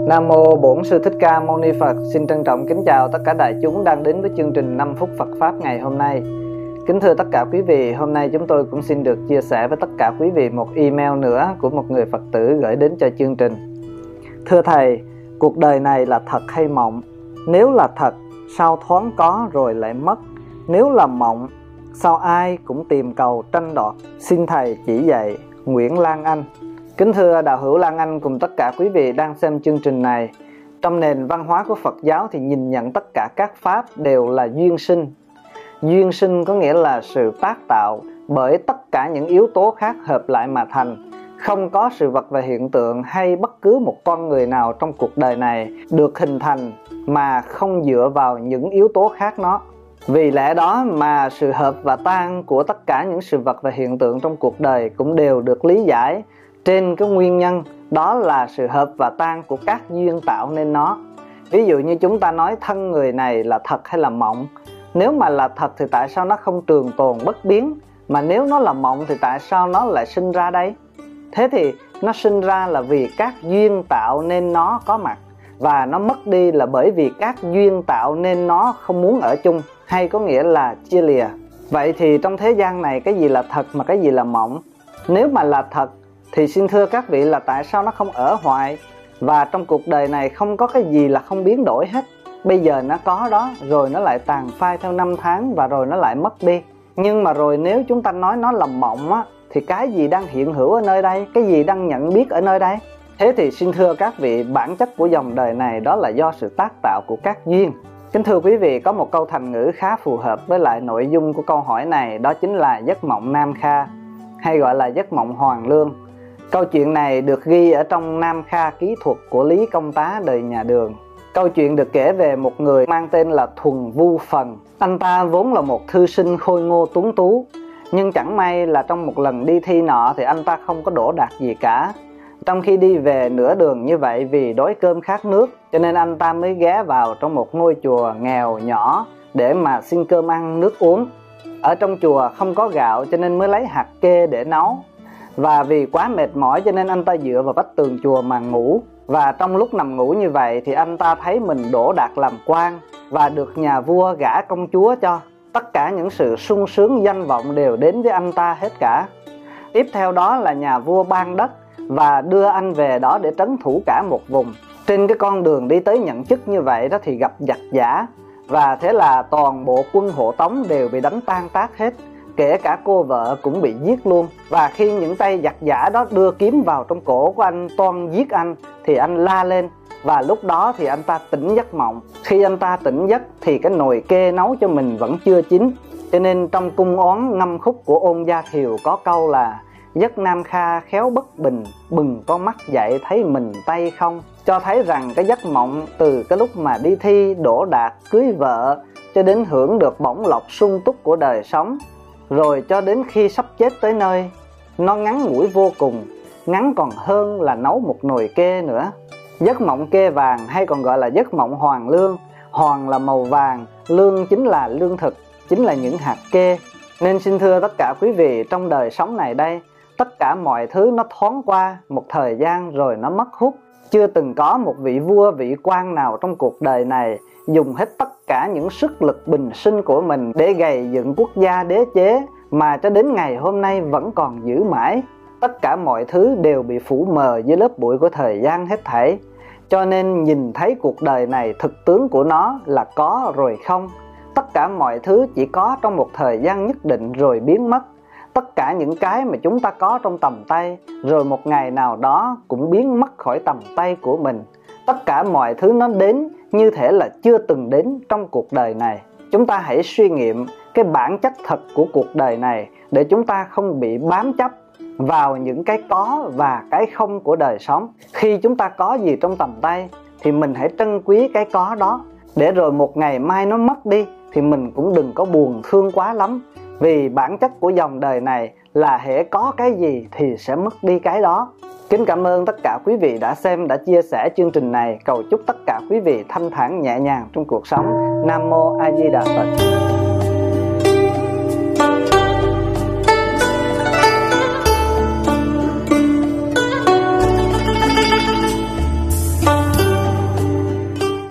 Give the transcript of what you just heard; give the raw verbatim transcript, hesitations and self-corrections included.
Nam Mô Bổn Sư Thích Ca Mâu Ni Phật. Xin trân trọng kính chào tất cả đại chúng đang đến với chương trình năm phút Phật Pháp ngày hôm nay. Kính thưa tất cả quý vị, hôm nay chúng tôi cũng xin được chia sẻ với tất cả quý vị một email nữa của một người Phật tử gửi đến cho chương trình. Thưa Thầy, cuộc đời này là thật hay mộng? Nếu là thật, sao thoáng có rồi lại mất? Nếu là mộng, sao ai cũng tìm cầu tranh đoạt? Xin Thầy chỉ dạy. Nguyễn Lan Anh. Kính thưa đạo hữu Lan Anh cùng tất cả quý vị đang xem chương trình này. Trong nền văn hóa của Phật giáo thì nhìn nhận tất cả các pháp đều là duyên sinh. Duyên sinh có nghĩa là sự tác tạo bởi tất cả những yếu tố khác hợp lại mà thành. Không có sự vật và hiện tượng hay bất cứ một con người nào trong cuộc đời này được hình thành mà không dựa vào những yếu tố khác nó. Vì lẽ đó mà sự hợp và tan của tất cả những sự vật và hiện tượng trong cuộc đời cũng đều được lý giải trên cái nguyên nhân đó là sự hợp và tan của các duyên tạo nên nó. Ví dụ như chúng ta nói thân người này là thật hay là mộng. Nếu mà là thật thì tại sao nó không trường tồn bất biến? Mà nếu nó là mộng thì tại sao nó lại sinh ra đây? Thế thì nó sinh ra là vì các duyên tạo nên nó có mặt, và nó mất đi là bởi vì các duyên tạo nên nó không muốn ở chung, hay có nghĩa là chia lìa. Vậy thì trong thế gian này cái gì là thật mà cái gì là mộng? Nếu mà là thật thì xin thưa các vị là tại sao nó không ở hoài? Và trong cuộc đời này không có cái gì là không biến đổi hết. Bây giờ nó có đó, rồi nó lại tàn phai theo năm tháng, và rồi nó lại mất đi. Nhưng mà rồi nếu chúng ta nói nó là mộng á, thì cái gì đang hiện hữu ở nơi đây? Cái gì đang nhận biết ở nơi đây? Thế thì xin thưa các vị, bản chất của dòng đời này đó là do sự tác tạo của các duyên. Kính thưa quý vị, có một câu thành ngữ khá phù hợp với lại nội dung của câu hỏi này, đó chính là giấc mộng Nam Kha, hay gọi là giấc mộng Hoàng Lương. Câu chuyện này được ghi ở trong Nam Kha ký thuật của Lý Công Tá đời nhà Đường. Câu chuyện được kể về một người mang tên là Thuần Vu Phần. Anh ta vốn là một thư sinh khôi ngô tuấn tú, nhưng chẳng may là trong một lần đi thi nọ thì anh ta không có đỗ đạt gì cả. Trong khi đi về nửa đường như vậy, vì đói cơm khát nước, cho nên anh ta mới ghé vào trong một ngôi chùa nghèo nhỏ để mà xin cơm ăn nước uống. Ở trong chùa không có gạo cho nên mới lấy hạt kê để nấu. Và vì quá mệt mỏi cho nên anh ta dựa vào vách tường chùa mà ngủ. Và trong lúc nằm ngủ như vậy thì anh ta thấy mình đỗ đạt làm quan và được nhà vua gả công chúa cho. Tất cả những sự sung sướng danh vọng đều đến với anh ta hết cả. Tiếp theo đó là nhà vua ban đất và đưa anh về đó để trấn thủ cả một vùng. Trên cái con đường đi tới nhận chức như vậy đó thì gặp giặc giả, và thế là toàn bộ quân hộ tống đều bị đánh tan tác hết, kể cả cô vợ cũng bị giết luôn. Và khi những tay giặc giả đó đưa kiếm vào trong cổ của anh toan giết anh thì anh la lên, và lúc đó thì anh ta tỉnh giấc mộng. Khi anh ta tỉnh giấc thì cái nồi kê nấu cho mình vẫn chưa chín, cho nên trong cung oán ngâm khúc của Ôn Gia Thiều có câu là giấc Nam Kha khéo bất bình, bừng con mắt dậy thấy mình tay không. Cho thấy rằng cái giấc mộng từ cái lúc mà đi thi, đỗ đạt, cưới vợ, cho đến hưởng được bổng lộc sung túc của đời sống, rồi cho đến khi sắp chết tới nơi, nó ngắn ngủi vô cùng, ngắn còn hơn là nấu một nồi kê nữa. Giấc mộng kê vàng hay còn gọi là giấc mộng hoàng lương. Hoàng là màu vàng, lương chính là lương thực, chính là những hạt kê. Nên xin thưa tất cả quý vị, trong đời sống này đây, tất cả mọi thứ nó thoáng qua một thời gian rồi nó mất hút. Chưa từng có một vị vua, vị quan nào trong cuộc đời này dùng hết tất cả những sức lực bình sinh của mình để gầy dựng quốc gia đế chế mà cho đến ngày hôm nay vẫn còn giữ mãi. Tất cả mọi thứ đều bị phủ mờ dưới lớp bụi của thời gian hết thảy. Cho nên nhìn thấy cuộc đời này, thực tướng của nó là có rồi không. Tất cả mọi thứ chỉ có trong một thời gian nhất định rồi biến mất. Tất cả những cái mà chúng ta có trong tầm tay rồi một ngày nào đó cũng biến mất khỏi tầm tay của mình. Tất cả mọi thứ nó đến như thể là chưa từng đến trong cuộc đời này. Chúng ta hãy suy nghiệm cái bản chất thật của cuộc đời này để chúng ta không bị bám chấp vào những cái có và cái không của đời sống. Khi chúng ta có gì trong tầm tay thì mình hãy trân quý cái có đó, để rồi một ngày mai nó mất đi thì mình cũng đừng có buồn thương quá lắm. Vì bản chất của dòng đời này là hễ có cái gì thì sẽ mất đi cái đó. Kính cảm ơn tất cả quý vị đã xem, đã chia sẻ chương trình này. Cầu chúc tất cả quý vị thanh thản nhẹ nhàng trong cuộc sống. Nam Mô A Di Đà Phật.